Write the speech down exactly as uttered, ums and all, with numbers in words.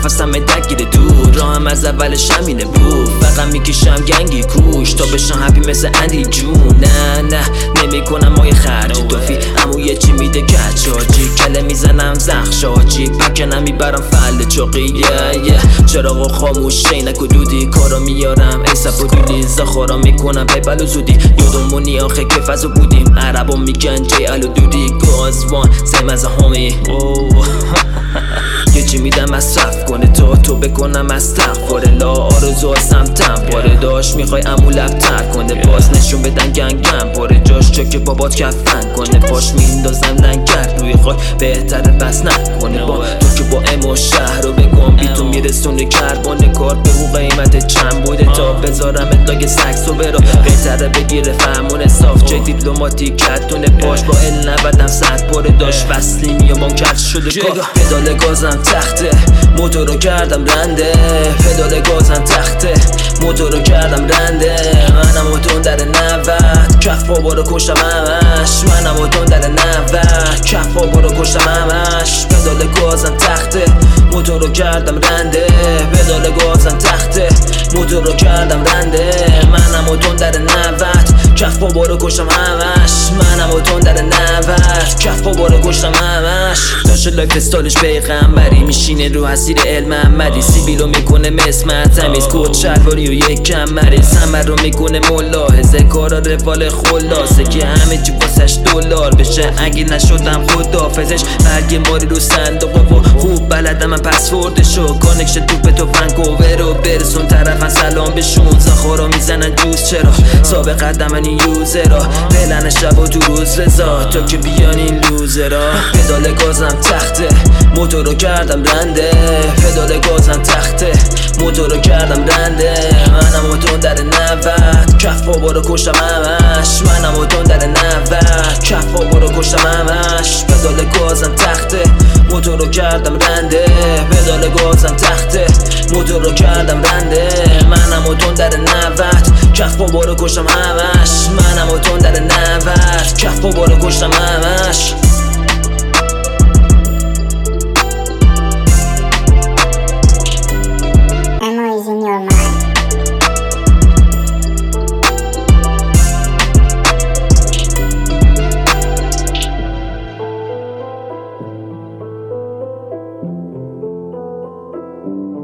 نفسم درگیر دور راهم از اولش همینه بود فقط میکشم گنگی کوش تا بشم هپی مثل اندی جون نه نه نمی کنم مای خرج توفی امو یه چی میده کچ آجی کله میزنم زخش آجی پکنم میبرم فل چاقیه چراغ خاموش شینک و دودی کارا میارم ایسف و دودی زخارا میکنم پیبل و زودی یادمونی آخه که فضا بودیم عربا میگن جی ال و دودی گازوان سیم از همی یه چی میدم مصرف کنه تا تو بکنم استغفار لا آرزو هستم تنباره داشت میخوای امو لبتر کنه باز نشون بدن گنگم باره جاش چه که بابات کفن کنه پاش میندازم لنگر روی خاک بهتره بس نکنه با تو که با امو شهر رو بگم بی تو میرسونه کربان کار به او قیمت چند بوده تا بذارم ادلاگ سکس و برا بهتره بگیره فهمون صاف چه دیپلوماتیک کتونه پاش با ال نبدم صد پاره داشت وصلیم یا بانکت شده کار پدال گازم تخته موتور رو کردم رنده پدال گازم تخته موتور رو کردم رنده منم و در نود کف بابا رو کشتم همش منم و در نود کف بابا رو کشتم همش پدال گازم تخته موتور رو کردم رنده پدال گازم تخته موتور رو کردم رنده منم و در نود کف بابا رو کشتم همش منم و در نود کف بابا رو کشتم همش داشت لایف استالش پیغمبری میشینه رو حسیر علم محمدی سیبیلو میکنه مسمت تمیز کود شلواری و یک کمری سمر رو میکنه ملاحظه کارا روال خلاصه که همه چی واسش دلار بشه اگه نشدم خدافزش برگ ماری رو صندوقه و خوب بلدم من پسوردشو کانکشن توپ تو ونکوور رو برسون طرفن سلام بهشون زخارا میزنن جوز چرا سابق قدم من این یوزرا پلن شب و دو روز رضا تا که بیان این لوزرا پدال گازم تخته موتور رو کردم رنده پدال گازم تخته موتور رو کردم رنده منم و در نود کف بابا رو کشتم همش منم و در نود کف بابا رو کشتم همش پدال گازم تخته موتور رو کردم رنده پدال گازم تخته موتور رو کردم رنده منم و در نود کف بابا رو کشتم همش منم و در نود کف بابا رو کشتم همش Thank you.